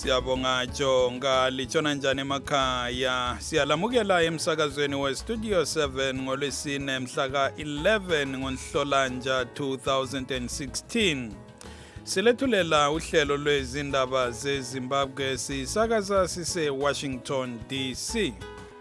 Siyabonga Jonga litshona njani emakhaya. Siyalamukela emsakazweni we Studio 7 ngolwesine mhla ka-11 ngoNhlolanja 2016. Silethulela uhlelo lwezindaba zeZimbabwe sisakaza sise Washington DC.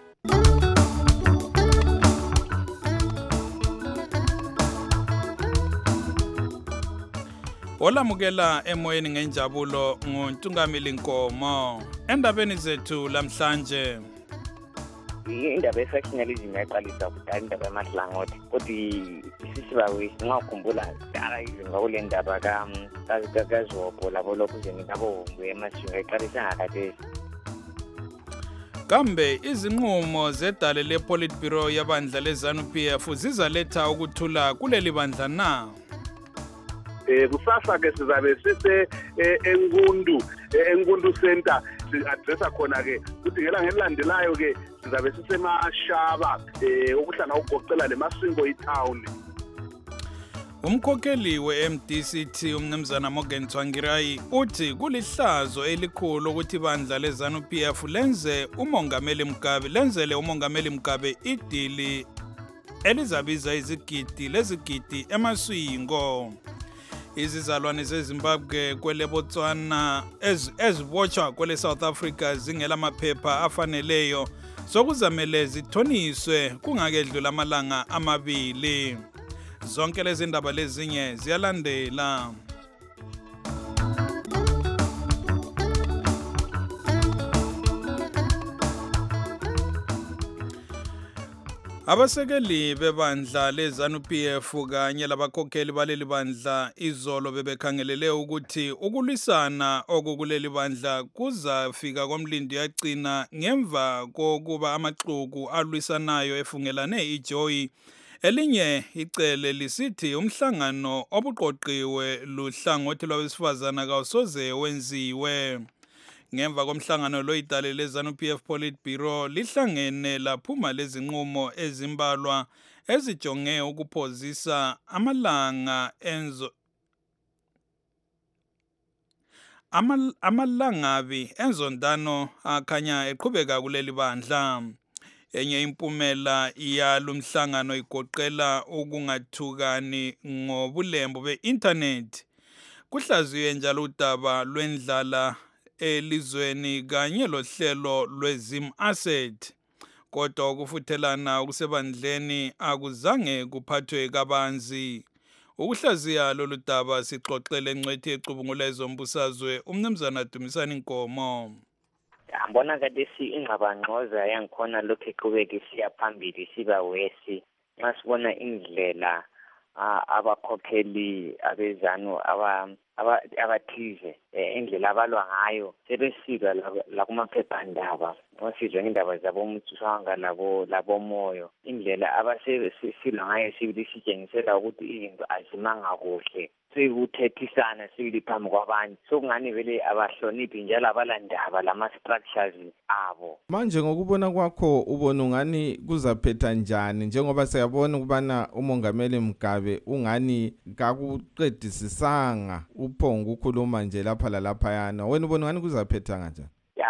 Olamukela emoyeni ngenjabulo nguNtungamili Nkomo. Endabeni zethu lamhlanje. Indaba ye-factionalism yaqalisa kudala indaba yamahlangothi kodwa isisibawe singakhumbula kudala izinga kule ndaba kaZobho labo lokhuzeni kabombu emashinga iqalisa ngakhathesi. Kambe izinqumo zedale le-Politburo yabandla le-ZANU-PF zizaletha ukuthula kuleli bandla na? Kusasa ke sizabe sise engundu center si-addressa khona ke kuthi ngelanga elilandelayo ke sizabe sisemashaba okuhlanga ukugoqela lemasingo itown. Umkhokheli we-MDCT umnumzana Morgan Tsvangirai uthi kulihlazo elikhulu ukuthi ibandla le-ZANU-PF lenzele umongameli Mugabe idili elizabiza izigidi emaswingo. Izizalwane zeZimbabwe kwele Botswana ezibotshwa kwele South Africa zingela maphepha afaneleyo sokuzamele zithoniswe kungakedlula amalanga amabili. Zonke lezi ndaba lezinye ziyalandela. Abasekeli bebandla le-ZANU-PF kanye labakhokheli baleli bandla izolo bebekhangelele ukuthi ukulwisana okukuleli bandla kuzafika komlindi yagcina ngemva kokuba amaxuku alwisanayo efungelane iJoyi. Elinye icele lisithi umhlangano obuqoqiwe luhlangothi lwabesifazana kawusoze wenziwe. Ngemva komhlangano lo idale le-ZANU-PF Politburo lihlangene laphuma lezinqumo ezimbalwa ezijonge ukuphozisa amalangabi enzondano akhanya eqhubeka kuleli bandla. Enye impumela yalumhlangano igoqela ukungathukani ngobulembu be-internet. Kuhlaziywe njalo udaba lwendlala elizweni kanye lohlelo lwezim asset. Kodwa ukufuthelana okusebandleni akuzange kuphathwe kabanzi. Ukuhlaziya lolu daba sixoxele engcwethi ecubungula ezombusazwe umnumzana Dumisani Nkomo. Ngibona kathi ingxabangxoza yangikhona lokho eqhubeka isiya phambili siba wesi nxa sibona indlela abakhokheli abezanu abathize indlela abalwa ngayo sebesika la kumaphephandaba ngasizwe ngendaba zaboMthwanga labomoyo indlela abasesilwa ngayo sibili sitshengisela ukuthi izinto azimanga kuhle sikuthethisana sibili phambi kwabantu sokungani vele abahloniphi njalo abalandaba lama-structures abo. Manje ngokubona kwakho ubona ungani kuzaphetha njani njengoba siyabona ukubana umongameli Mugabe ungani kakuqedisisanga uphonga ukukhuluma nje lapha lalaphayana wena ubona ungani kuzaphetha kanjani?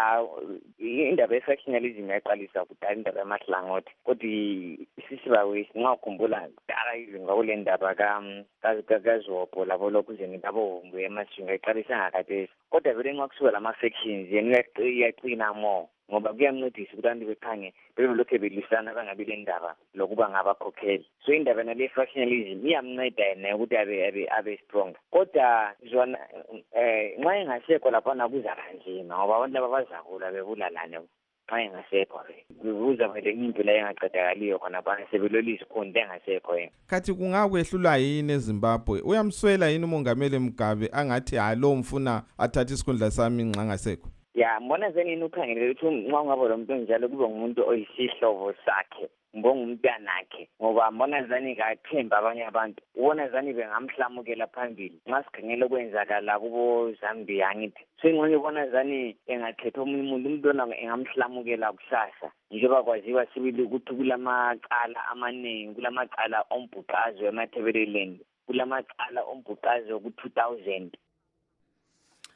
Indaba ye-factionalism yaqalisa kudala indaba yamahlangothi kodwa isisibawe singakhumbula kudala izinga kule ndaba kaZobho labo lokhuzeni kabombu emashinga iqalisa ngakhathesi kodwa vele nxa kusuka lama-factions yena iyaqina more ngoba kuyamncedisa ukuthi abantu bekhange bebelokhu belisana bangabi le ndaba lokuba ngabakhokheli. So indaba nale factionalism iyamnceda yena ukuthi abe strong kodwa zona nxa engasekho laphana kuzakanzima ngoba abantu laba bazakula bebulalane nxa engasekho kuzamele impilo engaqedakaliyo khona phana sebelolisa khona engasekho yena. Kathi kungakwehlula yini eZimbabwe uyamswela yini umongameli Mugabe angathi lo mfuna athathe isikhundla sami nxa ngasekho? Mbona zeni ukhangele ukuthi nxa ungaba lo muntu njalo kube ngumuntu oyisihlobo sakhe ngumntanakhe ngoba mbona zani kathemba abanye abantu ubona zani bengamhlamukela phambili nxa sikhangele kwenzakala kubo Zambia ngithi sengqonye ubona zani engakhetha umuntu ona engamhlamukela kusasa njengoba kwaziwa sibili ukuthi kulamacala amaningi kulamacala ombhuqazo eMatabeleland kulamacala ombhuqazo ku-2000.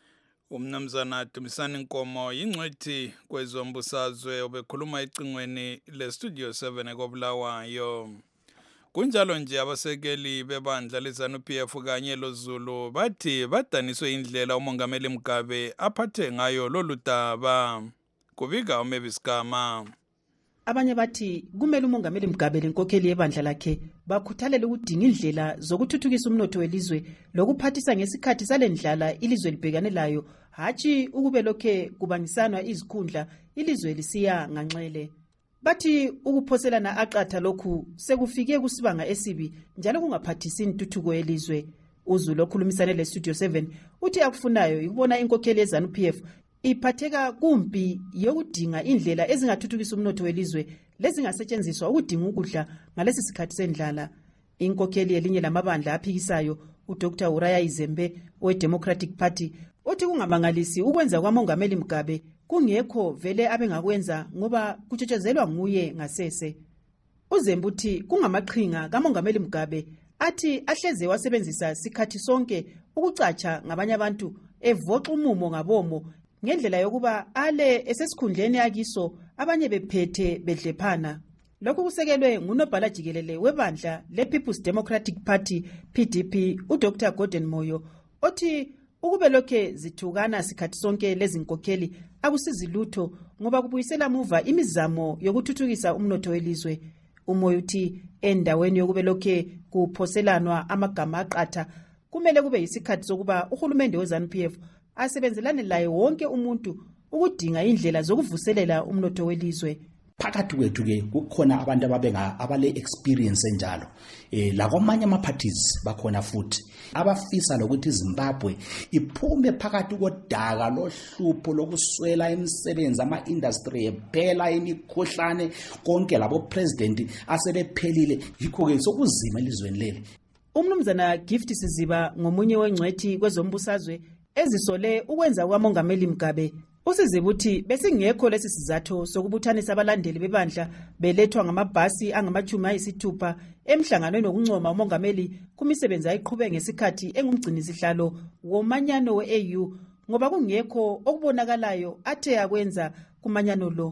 Umnumzana Dumisani Nkomo yingcwethi kwezombusazwe obekhuluma ecingweni le-Studio 7 ekobulawayo. Kunjalo nje abasekeli bebandla leZANU-PF kanye loZulu bathi badaniswe indlela umongameli Mugabe aphathe ngayo lolu daba. Kubika uMavis Gama. Abanye bathi kumele umongameli Mugabe lenkokheli yebandla lakhe bakhuthalela ukudinga indlela zokuthuthukisa umnotho welizwe lokuphathisa ngesikhathi salendlala ilizwe libhekane layo, hatshi ukube lokhe kubangisanwa izikhundla ilizwe lisiya nganxele. Bathi ukuphoselana aqatha lokhu sekufike kusibanga esibi njalo kungaphathisi intuthuko yelizwe. UZulu okhulumisane le-Studio 7 uthi akufunayo ukubona inkokheli yeZANU-PF iphatheka kumpi yokudinga indlela ezingathuthukisa umnotho welizwe lezingasetshenziswa ukudinga ukudla ngalesi sikhathi sendlala. Inkokheli yelinye lamabandla aphikisayo uDr. Uriah Izembe we-Democratic Party uthi kungamangalisi ukwenza kwamongameli Mugabe kungekho vele abengakwenza ngoba kutshotshezelwa nguye ngasese. UZembe uthi kungamaqhinga kamongameli Mugabe athi ahleze wasebenzisa sikhathi sonke ukucatsha ngabanye abantu evoxa umumo ngabomo ngendlela yokuba ale esesikhundleni yakiso abanye bephethe bedlephana. Lokhu kusekelwe ngunobhala jikelele webandla le-People's Democratic Party PDP uDr. Gordon Moyo othi ukube lokhe zithukana sikhathi sonke lezi nkokheli akusizi lutho ngoba kubuyisela muva imizamo yokuthuthukisa umnotho welizwe. Umoyo uthi endaweni yokube lokhe kuphoselanwa amagama aqatha kumele kube yisikhathi sokuba uhulumende weZANU-PF asebenzelane laye wonke umuntu ukudinga indlela zokuvuselela umnotho welizwe. Phakathi kwethu ke kukhona abantu abale experience enjalo la kwamanye ama parties bakhona futhi abafisa lokuthi iZimbabwe iphume phakathi kodaka lohlupho lokuswela imisebenzi ama industry ephela imikhuhlane konke labo president asebephelile yikho ke sokuzima elizweni leli. Umnumzana Gift Siziba ngomunye wengcwethi kwezombusazwe ezisole ukwenza kwamongameli Mugabe uSiziba uthi besingekho lesi sizathu sokubuthanisa abalandeli bebandla belethwa ngamabhasi angama-60 emhlanganweni wokuncoma umongameli kumisebenzi ayiqhube ngesikhathi engumgcinisihlalo womanyano we-AU ngoba kungekho okubonakalayo athe akwenza kumanyano lo.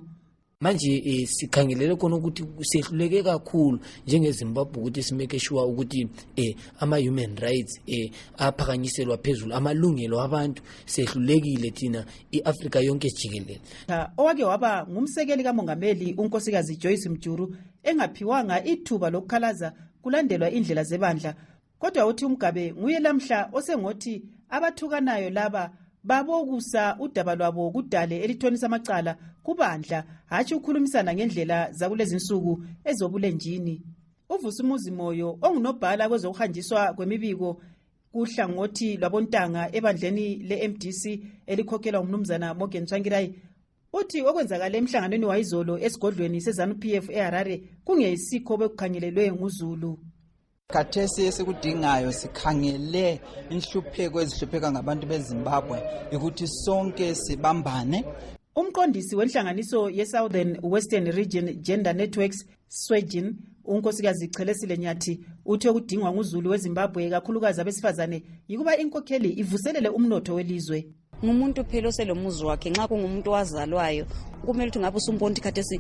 Manje sikhangelele khona ukuthi sehluleke kakhulu njengeZimbabwe ukuthi simeke sure ukuthi ama human rights aphakanyiselwa phezulu, amalungelo abantu sehlulekile thina iAfrika yonke jikelele. Owake waba ngumsekeli kamongameli unkosikazi Joyce Mjuru engaphiwanga ithuba lokukhalaza kulandelwa indlela zebandla, kodwa uthi uMgabe nguye lamhla osengothi abathukanayo laba babokusa udaba lwabo kudale elithonisa amacala kubandla hatshi ukhulumisana ngendlela zakulezi insuku ezobulenjini. UVusumuzi Moyo ongunobhala kwezokuhanjiswa kwemibiko kuhlangothi lwabontanga ebandleni le-MDC elikhokhelwa umnumzana Morgan Tsvangirai uthi okwenzakala emhlanganweni wayizolo esigodlweni seZANU-PF eHarare kungeyisikho bekukhangelelwe nguZulu. Khathesi esikudingayo sikhangele inhlupheko ezihlupheka ngabantu beZimbabwe ukuthi sonke sibambane. Umqondisi wenhlanganiso ye-Southern Western Region Gender Networks SWEGIN unkosikazi Chelesile Nyathi uthi okudingwa nguZulu weZimbabwe kakhulukazi abesifazane yikuba inkokheli ivuselele umnotho welizwe. Ngumuntu phela oselomuzi wakhe nxa kungumuntu wazalwayo kumele ukuthi ngabe usumponti khathesi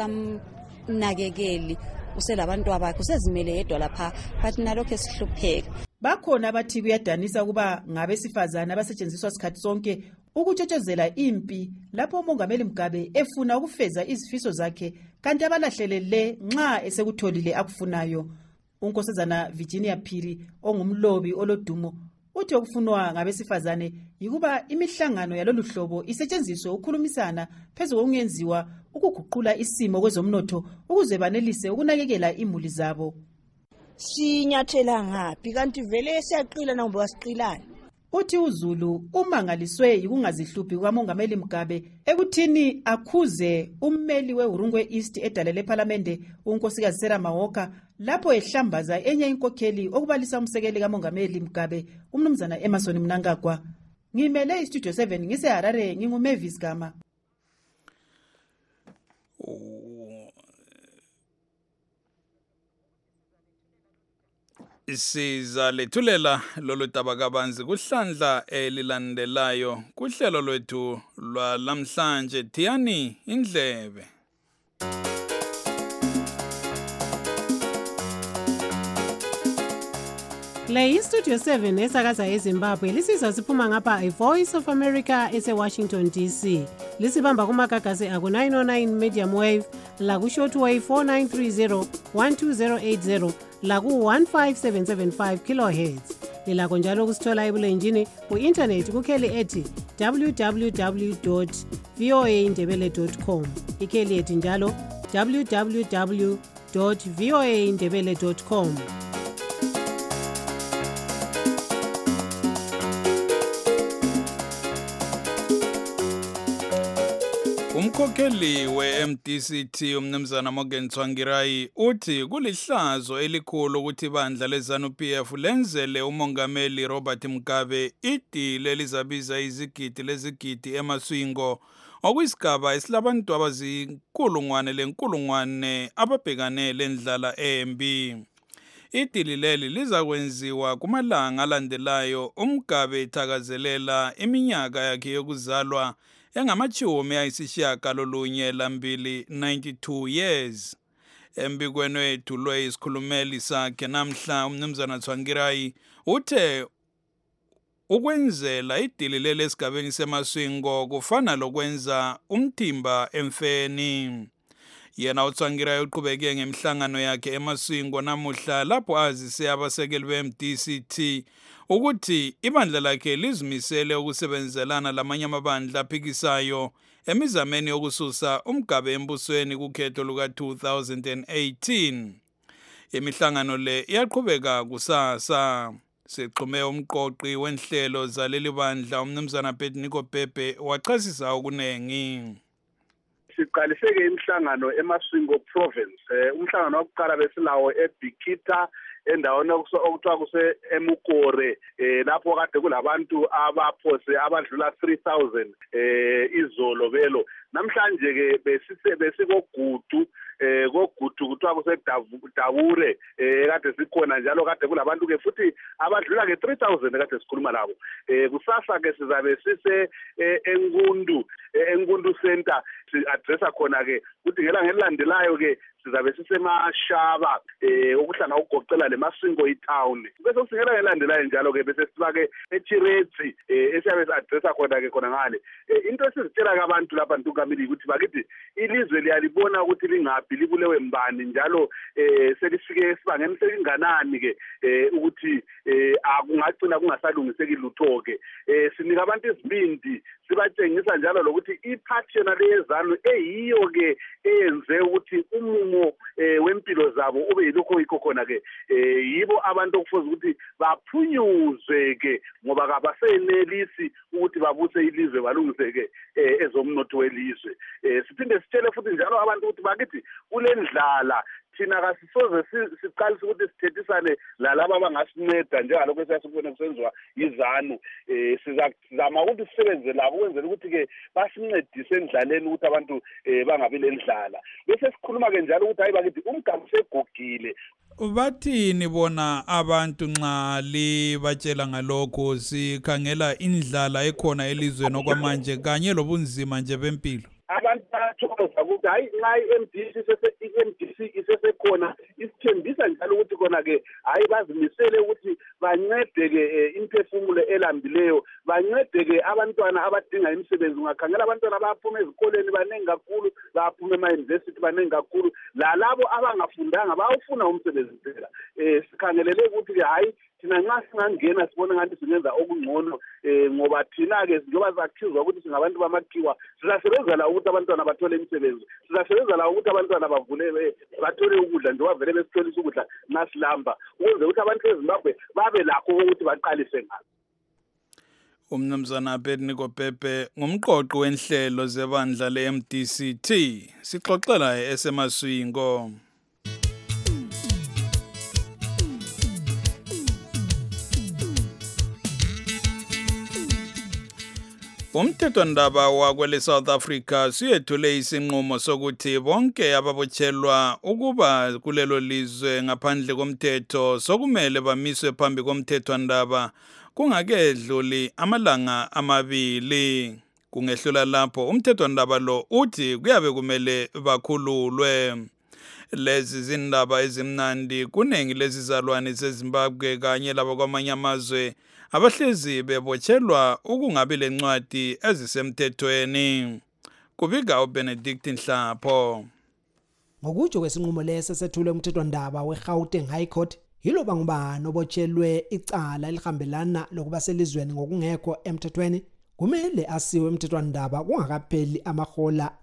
awusamnakekeli uselabantu abakhe usezimele yedwa lapha but nalokho esihlupheka. Bakhona abathi kuyadanisa kuba ngabesifazana abasetshenziswa sikhathi sonke ukutshotshozela impi lapho umongameli Mugabe efuna ukufeza izifiso zakhe kanti abalahlelele nxa esekutholile akufunayo. Unkosazana Virginia Phiri ongumlobi olodumo uthi okufunwa ngabesifazane yikuba imihlangano yalolu hlobo isetshenziswe ukukhulumisana phezu kokungenziwa ukuguqula isimo kwezomnotho ukuze banelise ukunakekela imuli zabo. Sinyathela ngaphi kanti vele siyaqila nabo basiqilana. Uthi uZulu umangaliswe yikungazihluphi kwamongameli Mugabe ekuthini akhuze ummeli weHurungwe East edalele eParliament unkosikazi Sarah Mawoka lapho ehlambaza enye inkokheli okubalisa umsekeli kamongameli Mugabe umnumzana Emerson Mnangagwa. Ngimele iStudio 7 ngiseHarare nginguMavis Gama. Siza lethulela lolu daba kabanzi kuhlandla elilandelayo kuhlelo lwethu lwalamhlanje. Thiyani indlebe. Le iStudio 7 esakaza eZimbabwe lisiza siphuma ngapha iVoice of America ese-Washington DC. Lisibamba kumagagasi aku-909 medium wave, laku-shortwave 4930 12080, laku-15775 kilohertz. Lilakho njalo kusithola ebulenjini ku-internet kukheli ethi www.voaindebele.com. Ikheli ethi njalo www.voaindebele.com. Umkhokheli we-MDCT umnumzana Morgan Tsvangirai uthi kulihlazo elikhulu ukuthi ibandla leZANU-PF lenzele umongameli Robert Mugabe idili elizabiza izigidi lezigidi emaswingo okuyisigaba esilabantu abazinkulungwane ababhekane lendlala embi. Idili leli lizakwenziwa kumalanga alandelayo uMugabe ethakazelela iminyaka yakhe yokuzalwa engama-92 years. Embikweni wethulwe isikhulumeli sakhe namhla umnumzana Tsvangirai uthe ukwenzela idili leli esigabeni semaswingo kufana lokwenza umthimba emfeni. Yena uTsvangirai uqhubeke ngemhlangano yakhe emaswingo namuhla lapho azise abasekeli be-MDCT ukuthi ibandla lakhe lizimisele ukusebenzelana lamanye amabandla aphikisayo emizameni yokususa uMugabe embusweni kukhetho luka-2018. Imihlangano le iyaqhubeka kusasa. Sexhume umqoqi wenhlelo zaleli bandla umnumzana Nico Pepe wachasisa okunengi. Siqaliseke imihlangano eMaswingo province. Umhlangano wokuqala besilawo eBikita endaweni okuthiwa kuse-Emukore lapho kade kulabantu abaphose abadlula 3000 izolo belo. Namhlanje ke besikogudu kuthiwa kusedabure kade sikhona njalo kade kulabantu ke futhi abadlula ke 3000 kade sikhuluma labo. Kusasa ke sizabe sise Engundu Center si-addressa khona ke ukuthi ngelanga elilandelayo ke sizabe sisemashaba okuhlanga ukugoqela lemaswingo itown bese singela ngelandelayo njalo ke bese siba ke eChiretsi esiyabe si-addressa khona ke khona ngale into esizitshela kabantu lapha ntungamili ukuthi bakithi ilizwe liyalibona ukuthi lingaphi libulewe mbani njalo selifike esibangeni selinganani ke ukuthi akungagcina kungasalungiseki lutho ke sinika abantu izibindi sibatshengisa njalo lokuthi iphathi yona leyezanu eyiyo ke eyenze ukuthi umumo wempilo zabo ube yilokho yikho khona ke yibo abantu okufuze ukuthi baphunyuzwe ke ngoba kabasenelisi ukuthi babuse ilizwe balungiseke ezomnotho welizwe. Siphinde sitshele futhi njalo abantu ukuthi bakithi kulendlala thina kasisoze siqalise ukuthi sithethisane lalabo abangasinceda njengalokho esiyasibona kusenziwa izanu. Sizama ukuthi sisebenze labo ukwenzela ukuthi ke basincedise endlaleni ukuthi abantu bangabi lendlala. Bese sikhuluma ke njalo ukuthi hayi bakithi umgama usegugile. Bathini bona abantu nxa libatshela ngalokho sikhangela indlala ekhona elizweni okwamanje kanye lobunzima nje bempilo? Abantu bathokoza ukuthi hayi nxa i-MDC isesekhona isithembisa njalo ukuthi khona ke hayi bazimisele ukuthi bancede ke imphefumulo elambileyo, bancede ke abantwana abadinga imisebenzi. Ungakhangela abantwana abaphuma ezikoleni baningi kakhulu, baphuma ema-university baningi kakhulu, lalabo abangafundanga bayawufuna umsebenzi phela. Sikhangelele ukuthi ke hayi thina nxa singangena sibone ngathi singenza okungcono ngoba thina-ke njengoba sakhizwa ukuthi singabantu bamakhiwa sizasebenza la ukuthi abantwana bathole imisebenzi, sizasebenza la ukuthi abantwana bathole ukudla njengoba vele besitholisa ukudla nxa silamba, ukuze ukuthi abantu beZimbabwe babe lakho ukuthi baqalise ngalo. Umnumzana Nico Pepe ngumqoqi wenhlelo zebandla le-MDCT sixoxela esemaswingo. Umthethwandaba wakwele South Africa siyethule isinqumo sokuthi bonke ababotshelwa ukuba kulelo lizwe ngaphandle komthetho sokumele bamiswe phambi komthethwandaba kungakedluli amalanga 2. Kungehlula lapho umthethwandaba lo uthi kuyabe kumele bakhululwe. Lezi zindaba ezimnandi kunengi lezizalwane zeZimbabwe kanye labo kwamanye amazwe abahlezi bebotshelwa ukungabi lencwadi ezisemthethweni. Kubika uBenedict Nhlapho. Ngokutsho kwesinqumo lesi sethule umthethwandaba weGauteng High Court, yiloba ngubani obotshelwe icala elihambelana lokuba selizweni ngokungekho emthethweni kumele asiwe emthethwandaba kungakapheli amahola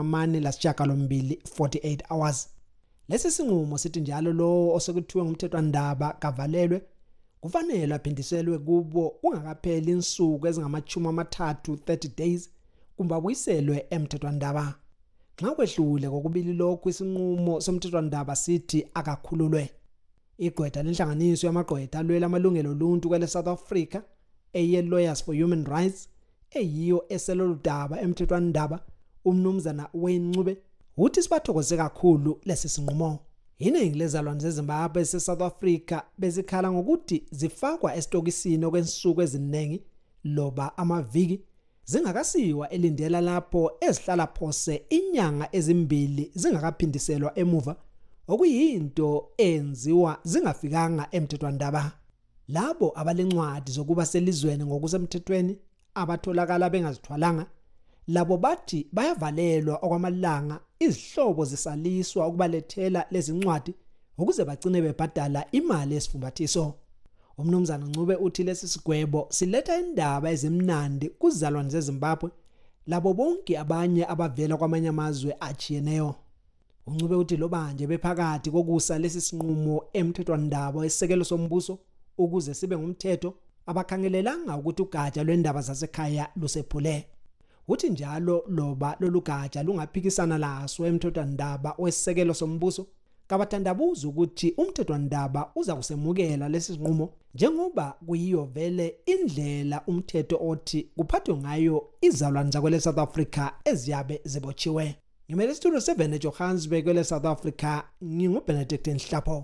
angama-48 hours. Lesi sinqumo sithi njalo lo osekuthiwe ngumthethwandaba kavalelwe kufanele aphindiselwe kubo kungakapheli insuku ezingama-30 days kumbe abuyiselwe emthethwandaba. Nxa kwehlule kokubili lokhu isinqumo somthethwandaba sithi akakhululwe. Igqwetha lenhlanganiso yamagqwetha alwela amalungelo oluntu kwele South Africa Lawyers for Human Rights eyiyo eseloludaba emthethwandaba umnumzana Wencube uthi sibathokoze kakhulu lesi sinqumo. Iningi lezalwane zeZimbabwe eSouth Africa bezikhala ngokuthi zifakwa esitokisini okwensuku eziningi loba amaviki zingakasiwa elindela lapho ezihlala phose inyanga ezimbili zingakaphindiselwa emuva okuyinto enziwa zingafikanga emthethwandaba. Labo abalencwadi zokuba selizweni ngokusemthethweni abatholakala bengazithwalanga labo bathi bayavalelwa okwamalanga izihlobo zisaliswa ukubalethela lezi ncwadi ukuze bagcine bebhadala imali esifumbathiso. Umnumzana Ncube uthi lesi sigwebo siletha indaba ezimnandi kuzalwane zeZimbabwe labo bonke abanye abavela kwamanye amazwe achiyeneyo. Uncube uthi loba nje bephakathi kokusa lesi sinqumo emthethwandaba esisekelo sombuso ukuze sibe ngumthetho abakhangelelanga ukuthi ugatsha lwendaba zasekhaya lusephule. Uthi njalo loba lolu gatsha lungaphikisana laso emthethwandaba wesisekelo sombuso kabathandabuza ukuthi umthethwandaba uza kusemukela lesi sinqumo njengoba kuyiyo vele indlela umthetho othi kuphathwe ngayo izalwane zakwele South Africa eziyabe zibotshiwe. Ngimele Studio 7 eJohannesburg kwele South Africa, nginguBenedict Nhlapho.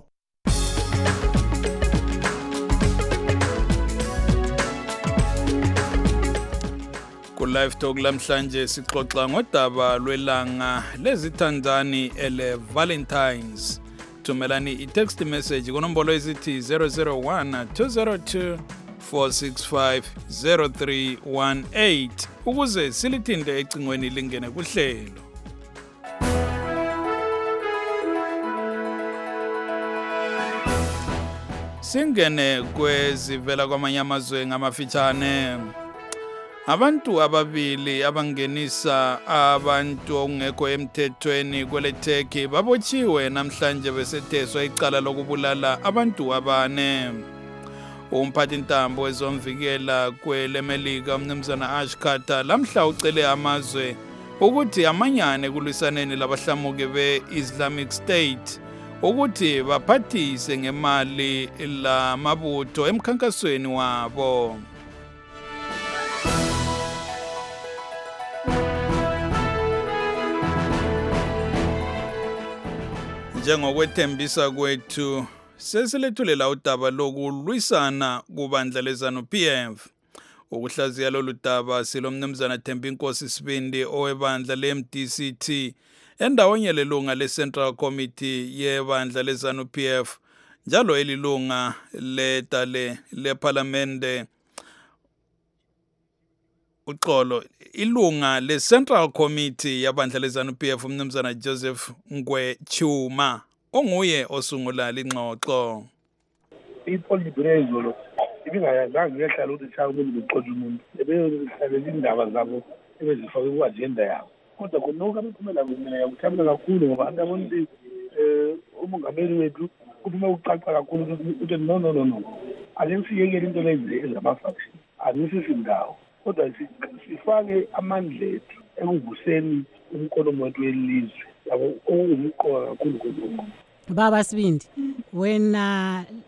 Ku-Live Talk lamhlanje sixoxa ngodaba lwelanga lezithandani ele Valentines. Thumelani i-text message kunombolo ezithi 001 202 465 0318 ukuze silithinde ecingweni lingene kuhlelo. Singene kwezivela kwamanye amazwe ngamafitshane. Abantu ababili abangenisa abantu ongekho emthethweni kwele Turkey babotshiwe namhlanje besetheswa icala lokubulala abantu 4. Umphathi ntambo wezomvikela kwele Melika umnumzana Ash Carter lamhla ucele amazwe ukuthi amanyane kulwisaneni labahlamuki be-Islamic State ukuthi baphathise ngemali la mabutho emkhankasweni wabo. Njengokwethembisa kwethu sesilethulela udaba lokulwisana kubandla leZANU-PF. Ukuhlaziya lolu daba silomnumzana Thembinkosi Sibindi owebandla le-MDCT endawonye lelunga le-Central Committee yebandla leZANU-PF njalo elilunga ledale leParlamente uxolo ilunga le-Central Committee yabandla leZANU-PF umnumzana Joseph Ngwechuma onguye osungula lingxoxo. Ipolibrezo lo ibingayazange ngehlala ukuthi cha umuntu uxoxa umuntu ebeyohlalela indaba zabo ebezifake ku-agenda yabo kodwa khonoko abaphumela mina yakuthabela kakhulu ngoba abantu abona umongameli wethu uphuma ukucaca kakhulu ukuthi no ake siyekele into lezi ezama-faction akusisi ndawo kodwa sifake amandla ethu ekuvuseni umkhono wethu welizwe yabo okumqoka kakhulu khonoko. Baba Sibindi, wena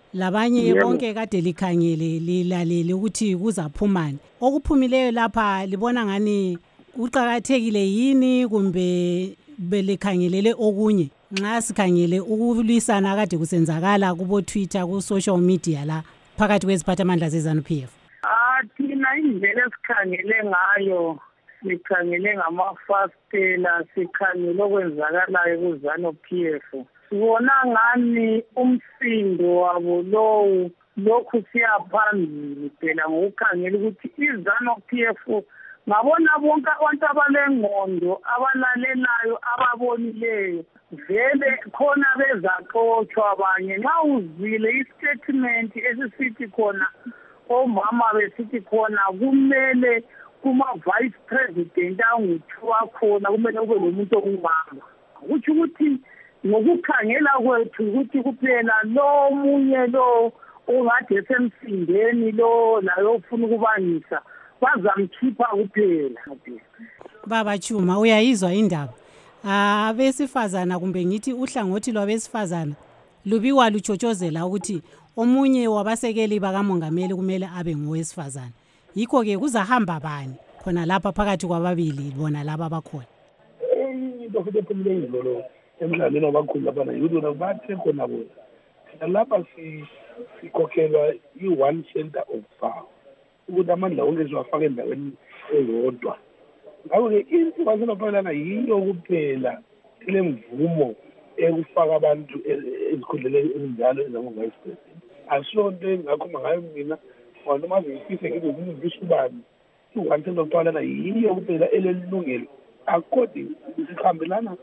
labanye bonke kade likhangele lilalele ukuthi kuzaphumani. Okuphumileyo lapha libona ngani uqhakathekile yini kumbe belikhangelele okunye nxa sikhangele ukulwisana kade kusenzakala kubo Twitter ku social media la phakathi kweziphathamandla zeZANU-PF? Thina indlela esikhangele ngayo sikhangele ngamafastela, sikhangele okwenzakalayo kuZANU-PF. Sibona ngani umsindo wabo lowu lokhu siyaphambili phela ngokukhangela ukuthi iZANU-PF ngabona bonke abantu abalengqondo abalalelayo ababonileyo vele khona bezaxotshwa abanye. Nxa uzile istatement esisithi khona omama besithi khona kumele kuma-vice president anguthiwa khona kumele kube nomuntu ongumama, kutsho ukuthi ngokukhangela kwethu ukuthi kuphela lo munye lo ongathi esemsindeni lo layo ufuna ukubangisa bazamkhipha kuphela. Baba Chuma, uyayizwa indaba abesifazana kumbe ngithi uhlangothi lwabesifazana lubiwa luchotshozela ukuthi omunye wabasekeli bakamongameli kumele abe ngowesifazana. Yikho ke kuzahamba bani khona lapha phakathi kwababili bona laba abakhona? Into futhi ephumile lo emdlalweni wabakhulu labana yilo bathe khona bona thina lapha sikhokhelwa i-1 center of power ukuthi amandla wonke siwafaka endaweni eyodwa. Ngakho-ke into basenophalana yiyo kuphela ile mvumo ekufaka abantu ezikhundleni ezinjalo ezango-vice president. Asiyo nto engingakhuluma ngayo mina noma zifise ngibe ngumvisi ubani. I-1 center of power yiyo kuphela elelungelo according sikhambelana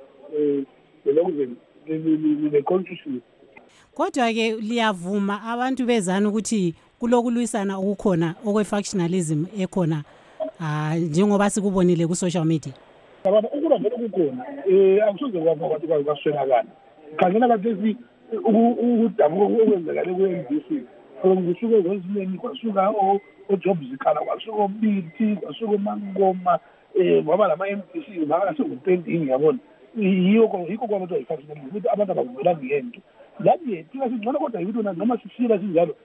ne-constitution. Kodwa-ke liyavuma abantu bezana ukuthi kulokulwisana okukhona okwe-factionalism ekhona njengoba sikubonile ku-social media? Abantu ukula vele kukhona akusoze kwaba abantu kwaswelakala. Khangela kathesi ukudabuka okwenzakale kwe-MDC kusuke kwezineni kwasuka oJob Zikala kwasuka oBithi kwasuka uMangoma ngoba lama-MDC makasengupendini yabona yikho kwabantu ayi-factionalism ukuthi abantu abavumelani ngento. Lani thina singcono kodwa yikuthi noma sisila sinjalo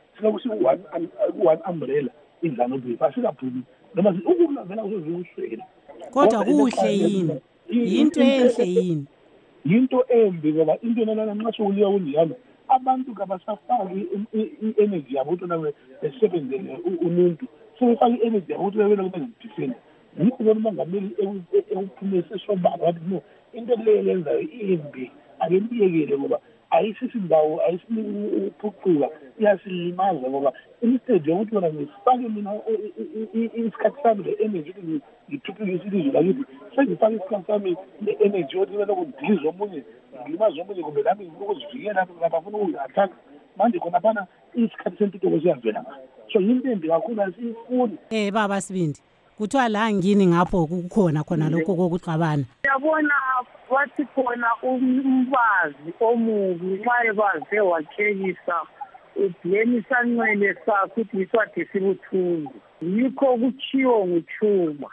one umbrella iZANU-PF asikaphumi noma ukula vela uzoziwuswela. Kodwa kuhle yini? Yinto enhle yini? Yinto embi ngoba into nana nxa sokuliya kunjalo abantu kabasafaki i-energy yabo ukuthi nawe besebenzele umuntu sebefaka i-energy yabo ukuthi bebele kube ngidifenda. Yikho bona umongameli ekuphumisa sobala wathi no into leyo yenzayo imbi akembiyekele ngoba ayisisindawo ayisiniphucuka iyasilimaza ngoba instead yokuthi wona ngisifake mina isikhathi sami le-energy ukuthi ngithuthukise ilizwe lakithi sengifake isikhathi sami le-energy yokuthi ibe lokudiliza omunye ngilimaza omunye kumbe nami ngifuna ukuzivikela ngabafuna ukuzi-attack manje khona phana isikhathi sentuthuko siyavela ngayo. So yinto embi kakhulu asiyifuni. Baba Sibindi, kuthiwa la ngini ngapho kukhona khona lokho kokuxabana. Yabona wathi khona umbazi omubi nxa ebaze wakhekisa ubhlemisa ncwele sakho ukuthi iswade sibuthungu. Yikho kutshiwo nguChuma.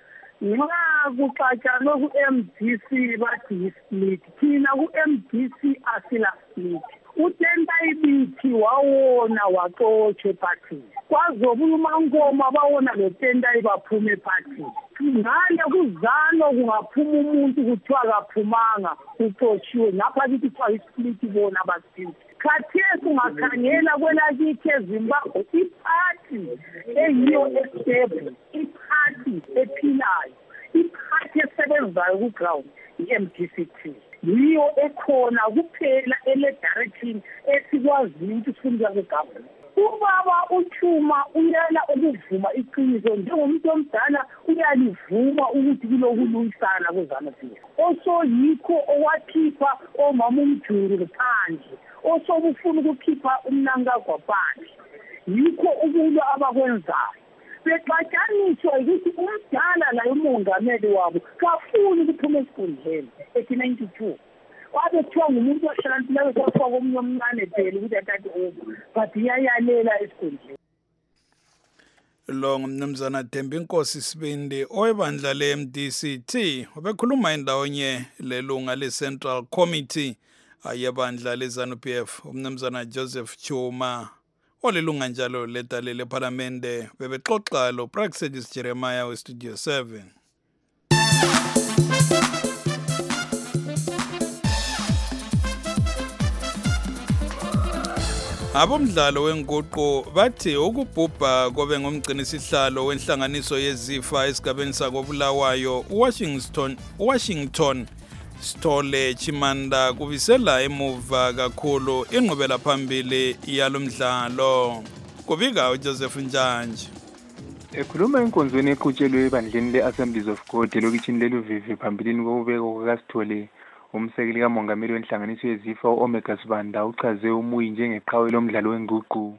Nxa kuxatshanwe ku-MDC bathi yi-split, thina ku-MDC asila split. uTentayibiti wawona waxotshwa epartini, kwazobuya uMangoma bawona loTentayi baphume epartini. Ngale kuzano kungaphuma umuntu kuthiwa kaphumanga uxotshiwe ngapha kithi kuthiwa isplit bona basiphi. Khathesi ungakhangela kwelakithi eZimbabwe iphathi eyiyo estable, iphathi ephilayo, iphathi esebenzayo ku-ground i-MDC3. Yiyo ekhona kuphela ele-direction esikwaziyo ukuthi sifuna kwe-government. Ubaba uChuma uyala ukuvuma iqiniso njengomuntu omdala uyalivuma ukuthi kulokulungisana kweZANU-PF. Osoyikho owakhipha omama uMjulu phandle, osobufuna ukukhipha umnankagwa phandle. Yikho ukulwa abakwenzayo. Bexatshaniswa ukuthi umdala la umongameli wabo kafuni ukuphuma esikhundleni eti-92. Wabe kuthiwa ngumuntu ohlakaniphileyo kwafaka omunye omncane phela ukuthi athathe over, but iyayalela esikhundleni. Lo ngumnumzana Thembinkosi Sibindi owebandla le-MDC-T ubekhuluma endawonye lelunga le-Central Committee ayebandla leZANU-PF umnumzana Joseph Chuma olilunga njalo ledale leParlamente bebexoxa lo Praxedis Jeremiah weStudio 7. Abomdlalo wenguqu bathi ukubhubha kobe ngumgcinisihlalo wenhlanganiso yezifa esigabeni sakobulawayo Washington Sithole Chimanda kubisela emuva kakhulu inqubela phambili yalomdlalo. Kubika uJoseph Njanji. Ekhuluma enkonzweni eqhutshelwe ebandleni le-Assemblies of God elokitshini leluvivi phambilini kokubekwa kukaSithole, umsekeli kamongameli wenhlanganiso yezifa u-Omega Sibanda uchaze umuyi njengeqhawe lomdlalo wenguqu.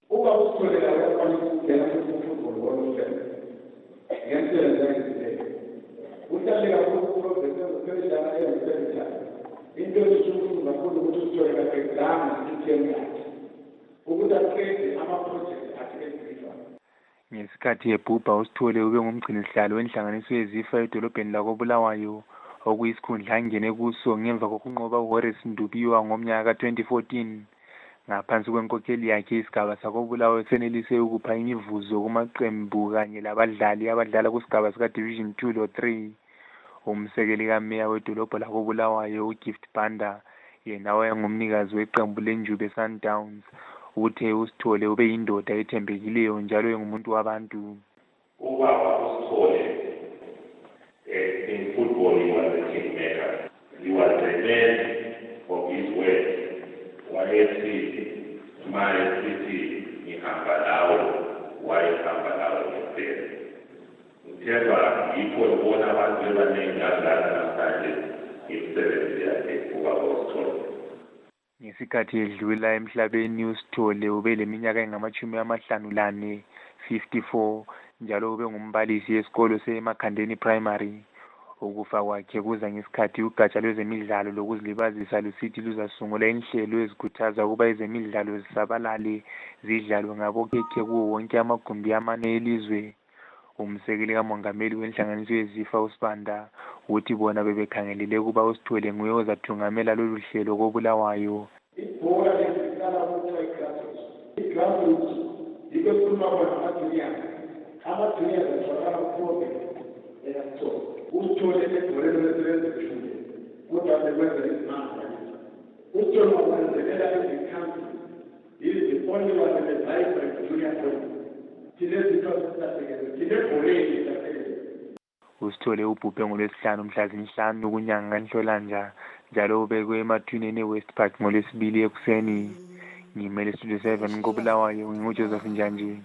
Ngesikhathi ebhubha uSithole ube ngumgcinisihlalo wenhlanganiso yezifa edolobheni lakobulawayo okuyisikhundla angene kuso ngemva kokunqoba uHorace Ndubiwa ngomnyaka ka-2014. Ngaphansi kwenkokheli yakhe isigaba sakobulawayo senelise ukupha imivuzo kumaqembu kanye labadlali abadlala kusigaba sika-Division 2 lo 3. Umsekeli kameya wedolobho lakobulawayo uGift Banda yena wayengumnikazi weqembu lenjube Sundowns uthe uSithole ube yindoda ethembekileyo njalo engumuntu wabantu. In football, he was a kingmaker. He was a man of his word. YFC, Smile City, ihamba lawo, wayehamba lawo ngempela. Njeba yikho ubona abantu bebaningi abadlala namhlanje imisebenzi yakhe kuba uSithole. Ngesikhathi edlula emhlabeni uSithole ube leminyaka engama-54 54 njalo ube ngumbalisi esikolo seMakhandeni Primary. Ukufa kwakhe kuza ngesikhathi ugatsha lwezemidlalo lokuzilibazisa lusithi luzasungula inhlelo ezikhuthaza ukuba ezemidlalo zisabalale zidlalwe ngabokhekhe kuwo wonke amagumbi amane elizwe. Umsekeli kamongameli wenhlanganiso yezifa uSibanda uthi bona bebekhangelele ukuba uSithole nguye ozathungamela lolu hlelo kobulawayo. Ibhola lesikala ku-grassroots. I-grassroots yikho esikhuluma khona ama-junior zitholakala kuphombe eyakuthola. uSithole ebholeni lesebenza eshule kodwa bekwenza izimanga. uSithole wakwenzelela ezikhambi the only one that is vibrant junior college. uSithole ubhubhe ngolwesihlanu mhla zinhlanu kunyanga kaNhlolanja njalo ubekwe emathuneni eWest Park ngolwesibili ekuseni. Ngimele Studio 7 kobulawayo nginguJoseph Njanji.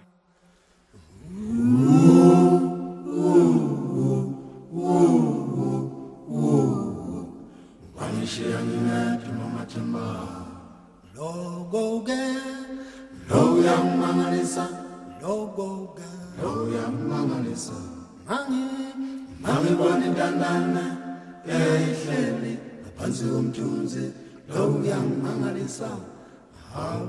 Mangibona intandane ehleli ngaphansi komthunzi lo uyangimangalisa haw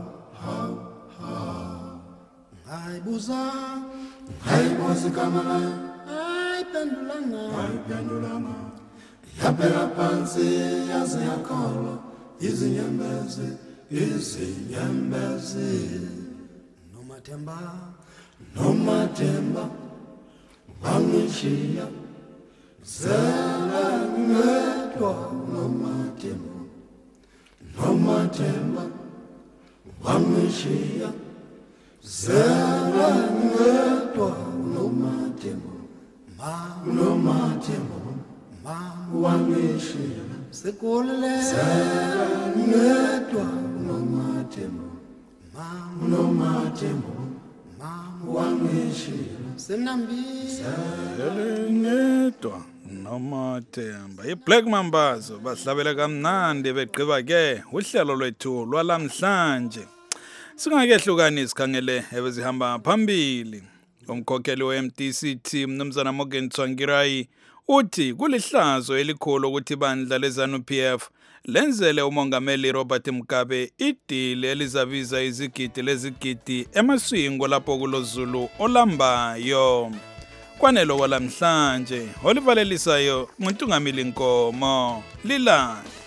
ngayibuza igama layo ayiphendulanga yaphela phansi yaze yakholwa izinyembezi nomathemba wangishiya zela ngedwa nomathemba wangishiya zela ngedwa nomathemba wangishiya sekulele zela ngedwa nomathemba wangishiya Ngedwa nomathemba iBlack Mambazo bahlabela kamnandi begqiba ke uhlelo lwethu lwalamhlanje. Singakehlukani sikhangele ebezihamba phambili. Umkhokheli weMDCT Mnumzana Morgan Tsvangirai uthi kulihlazo elikhulu ukuthi bandla leZANU-PF lenzele umongameli Robert Mugabe idili elizabiza izigidi lezigidi emaswingo lapho kuloZulu olambayo. Kwanelo kwalamhlanje olivalelisayo uNtungamili Nkomo lilala.